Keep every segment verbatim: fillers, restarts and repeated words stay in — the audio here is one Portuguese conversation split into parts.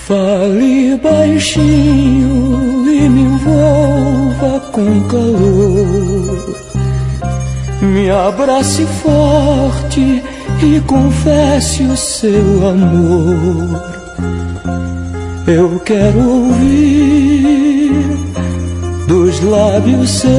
Fale baixinho e me envolva com calor. Me abrace forte e confesse o seu amor. Eu quero ouvir dos lábios seus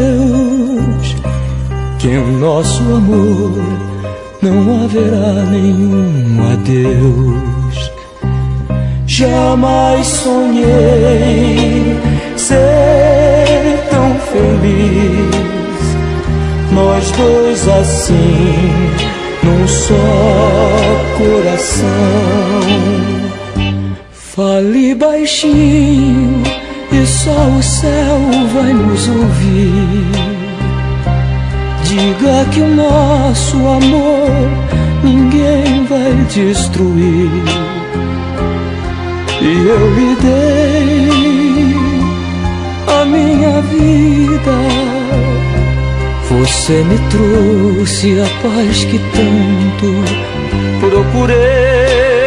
que em nosso amor não haverá nenhum adeus. Jamais sonhei ser tão feliz, nós dois assim, num só coração. Fale baixinho e só o céu vai nos ouvir. Diga que o nosso amor ninguém vai destruir. E eu lhe dei a minha vida, você me trouxe a paz que tanto procurei.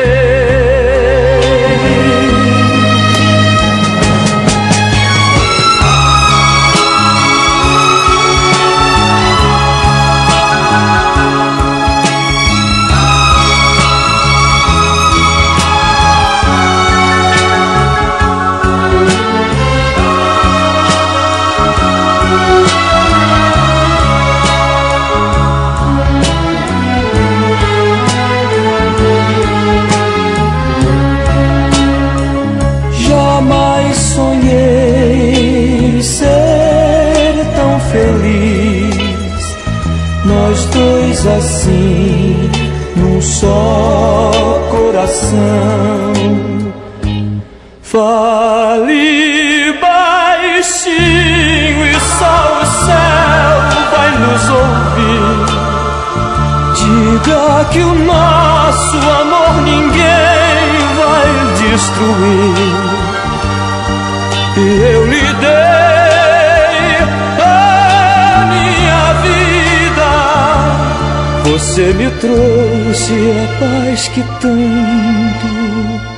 Jamais sonhei ser tão feliz, nós dois assim, num só coração. Fale baixinho e só o céu vai nos ouvir. Diga que o nosso amor ninguém vai destruir. E eu lhe dei a minha vida, você me trouxe a paz que tanto